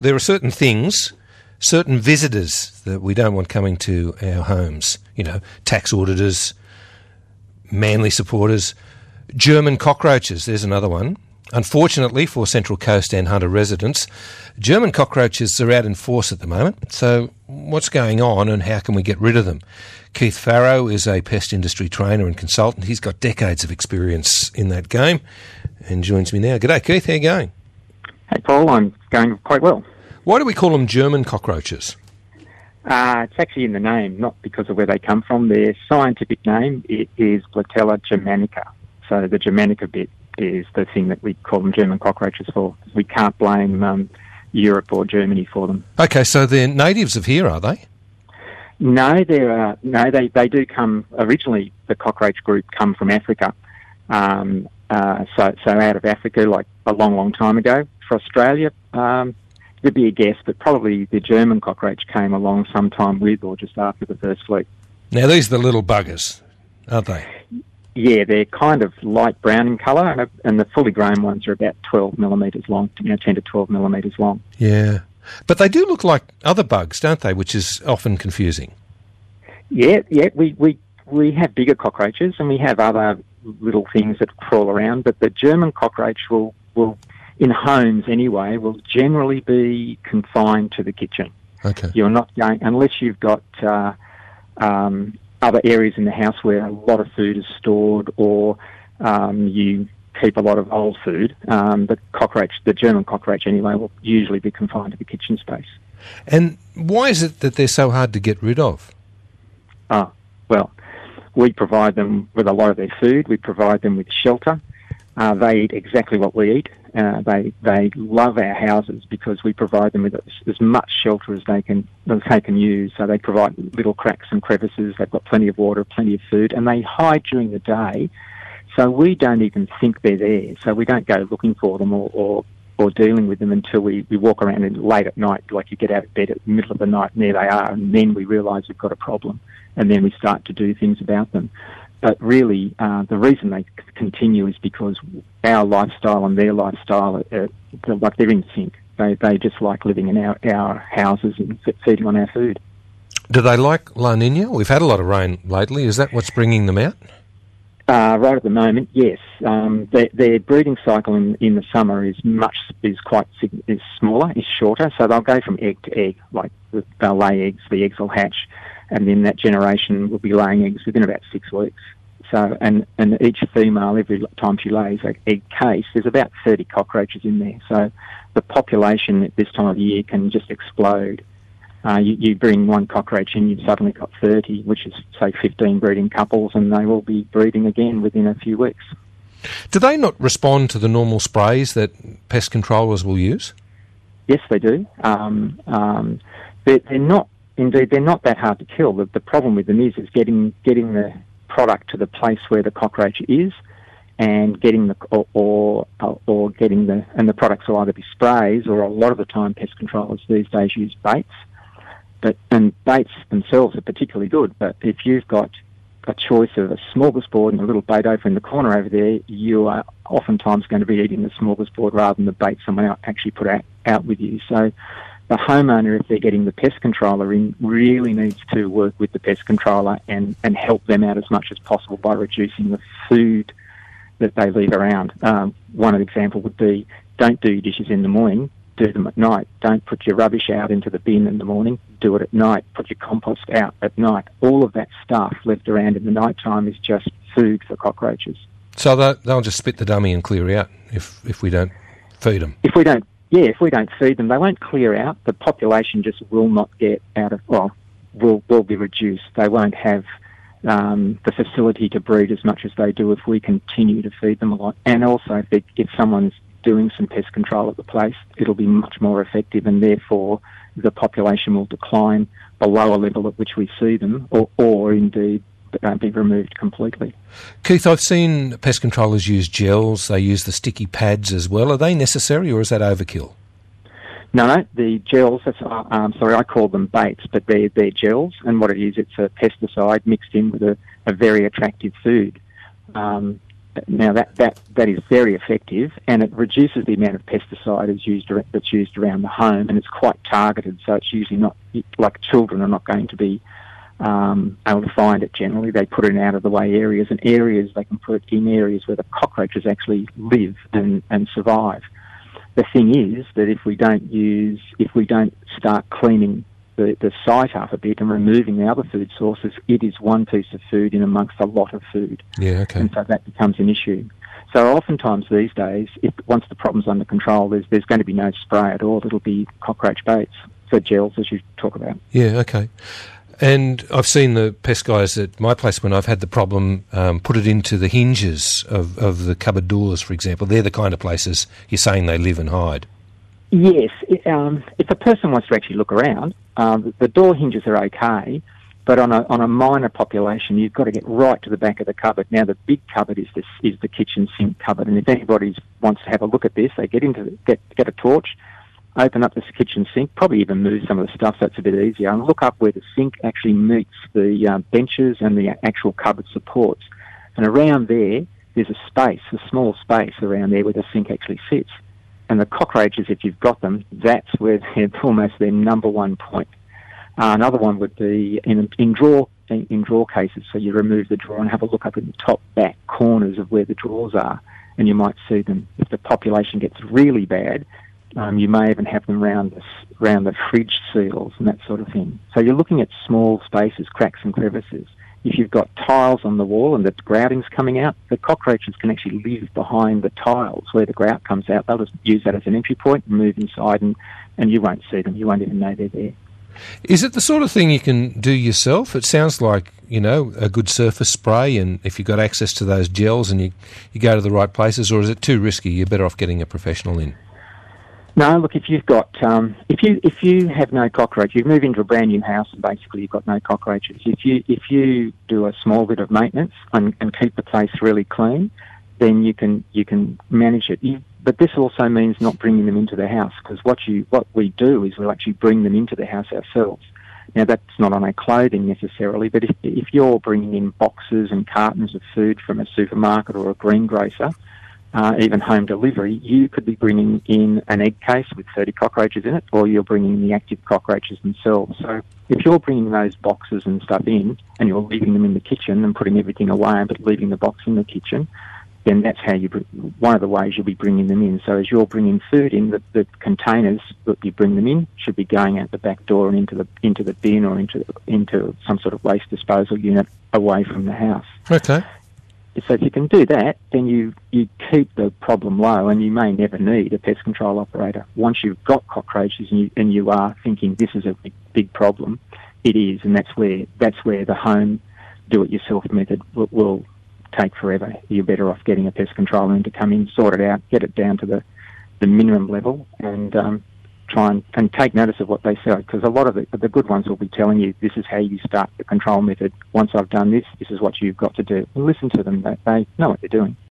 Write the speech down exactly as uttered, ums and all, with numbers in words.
There are certain things, certain visitors that we don't want coming to our homes. You know, tax auditors, Manly supporters, German cockroaches, there's another one. Unfortunately for Central Coast and Hunter residents, German cockroaches are out in force at the moment. So what's going on and how can we get rid of them? Keith Farrow is a pest industry trainer and consultant. He's got decades of experience in that game and joins me now. G'day, Keith. How are you going? Hey, Paul. I'm going quite well. Why do we call them German cockroaches? Uh, it's actually in the name, not because of where they come from. Their scientific name it is Blatella germanica. So the Germanica bit is the thing that we call them German cockroaches for. We can't blame um, Europe or Germany for them. Okay, so they're natives of here, are they? No, they're uh, no, they they do come originally. The cockroach group come from Africa, um, uh, so so out of Africa, like a long, long time ago. For Australia, um, it'd be a guess, but probably the German cockroach came along sometime with or just after the first fleet. Now these are the little buggers, aren't they? Yeah, they're kind of light brown in colour, and, and the fully grown ones are about twelve millimetres long, you know, ten to twelve millimetres long. Yeah. But they do look like other bugs, don't they, which is often confusing. Yeah, yeah, we, we, we have bigger cockroaches and we have other little things that crawl around, but the German cockroach will, will in homes anyway, will generally be confined to the kitchen. Okay. You're not going, unless you've got... Uh, um, other areas in the house where a lot of food is stored or um, you keep a lot of old food, um, the cockroach, the German cockroach anyway, will usually be confined to the kitchen space. And why is it that they're so hard to get rid of? Oh, well, we provide them with a lot of their food. We provide them with shelter. Uh, they eat exactly what we eat. Uh, they they love our houses because we provide them with as, as much shelter as they can as they can use. So they provide little cracks and crevices. They've got plenty of water, plenty of food, and they hide during the day. So we don't even think they're there. So we don't go looking for them or or, or dealing with them until we, we walk around and late at night, like you get out of bed at the middle of the night, and there they are, and then we realise we've got a problem, and then we start to do things about them. But really, uh, the reason they c- continue is because our lifestyle and their lifestyle, are, are, like they're in sync. They they just like living in our, our houses and f- feeding on our food. Do they like La Nina? We've had a lot of rain lately. Is that what's bringing them out? Uh, right at the moment, yes. Um, their, their breeding cycle in, in the summer is much is quite is smaller, is shorter. So they'll go from egg to egg. Like they'll lay eggs, the eggs will hatch, and then that generation will be laying eggs within about six weeks. So, and, and each female, every time she lays an egg case, there's about thirty cockroaches in there. So the population at this time of year can just explode. Uh, you, you bring one cockroach in, you've suddenly got thirty, which is, say, fifteen breeding couples, and they will be breeding again within a few weeks. Do they not respond to the normal sprays that pest controllers will use? Yes, they do. Um, um, they're, they're not, indeed, they're not that hard to kill. The, the problem with them is, is getting getting the product to the place where the cockroach is, and getting the or, or or getting the and the products will either be sprays or a lot of the time pest controllers these days use baits. But and baits themselves are particularly good. But if you've got a choice of a smorgasbord and a little bait over in the corner over there, you are oftentimes going to be eating the smorgasbord rather than the bait someone else actually put out, out with you. So the homeowner, if they're getting the pest controller in, really needs to work with the pest controller and, and help them out as much as possible by reducing the food that they leave around. Um, one example would be, don't do your dishes in the morning, do them at night. Don't put your rubbish out into the bin in the morning, do it at night. Put your compost out at night. All of that stuff left around in the night time is just food for cockroaches. So they'll just spit the dummy and clear out if, if we don't feed them? If we don't Yeah, if we don't feed them, they won't clear out. The population just will not get out of, well, will will be reduced. They won't have um, the facility to breed as much as they do if we continue to feed them a lot. And also, if, they, if someone's doing some pest control at the place, it'll be much more effective, and therefore the population will decline below a level at which we see them, or, or indeed uh, be removed completely. Keith, I've seen pest controllers use gels. They use the sticky pads as well. Are they necessary, or is that overkill? No, no, the gels, that's, uh, um, sorry, I call them baits, but they're, they're gels, and what it is, it's a pesticide mixed in with a, a very attractive food. Um, now that, that, that is very effective, and it reduces the amount of pesticide that's used, that's used around the home, and it's quite targeted, so it's usually not, like children are not going to be um, able to find it generally. They put it in out-of-the-way areas, and areas they can put in areas where the cockroaches actually live and, and survive. The thing is that if we don't use, if we don't start cleaning the, the site up a bit and removing the other food sources, it is one piece of food in amongst a lot of food. Yeah, okay. And so that becomes an issue. So oftentimes these days, if once the problem's under control, there's there's going to be no spray at all. It'll be cockroach baits, so gels, as you talk about. Yeah, okay. And I've seen the pest guys at my place when I've had the problem um, put it into the hinges of, of the cupboard doors, for example. They're the kind of places you're saying they live and hide. Yes. It, um, if a person wants to actually look around, um, the door hinges are okay, but on a on a minor population, you've got to get right to the back of the cupboard. Now, the big cupboard is this is the kitchen sink cupboard, and if anybody wants to have a look at this, they get into the, get get a torch, open up this kitchen sink, probably even move some of the stuff so it's a bit easier, and look up where the sink actually meets the uh, benches and the actual cupboard supports. And around there, there's a space, a small space around there where the sink actually sits. And the cockroaches, if you've got them, that's where they're almost their number one point. Uh, another one would be in, in drawer in, in drawer cases. So you remove the drawer and have a look up in the top back corners of where the drawers are, and you might see them. If the population gets really bad, Um, you may even have them round the, round the fridge seals and that sort of thing. So you're looking at small spaces, cracks and crevices. If you've got tiles on the wall and the grouting's coming out, the cockroaches can actually live behind the tiles where the grout comes out. They'll just use that as an entry point and move inside, and, and you won't see them. You won't even know they're there. Is it the sort of thing you can do yourself? It sounds like, you know, a good surface spray, and if you've got access to those gels and you, you go to the right places, or is it too risky? You're better off getting a professional in. No, look, if you've got, um, if you if you have no cockroach, you move into a brand new house and basically you've got no cockroaches. If you if you do a small bit of maintenance and, and keep the place really clean, then you can you can manage it. You, but this also means not bringing them into the house, because what you what we do is we'll actually bring them into the house ourselves. Now, that's not on our clothing necessarily, but if if you're bringing in boxes and cartons of food from a supermarket or a greengrocer, Uh, even home delivery, you could be bringing in an egg case with thirty cockroaches in it, or you're bringing in the active cockroaches themselves. So if you're bringing those boxes and stuff in, and you're leaving them in the kitchen and putting everything away, but leaving the box in the kitchen, then that's how you, one of the ways you'll be bringing them in. So as you're bringing food in, the, the containers that you bring them in should be going out the back door and into the into the bin or into into some sort of waste disposal unit away from the house. Okay. So if you can do that, then you, you keep the problem low, and you may never need a pest control operator. Once you've got cockroaches and you, and you are thinking this is a big, big problem, it is, and that's where that's where the home do-it-yourself method will, will take forever. You're better off getting a pest controller in to come in, sort it out, get it down to the, the minimum level, and um, try and, and take notice of what they say, because a lot of the, the good ones will be telling you this is how you start the control method. Once I've done this, this is what you've got to do. Listen to them. They, they know what they're doing.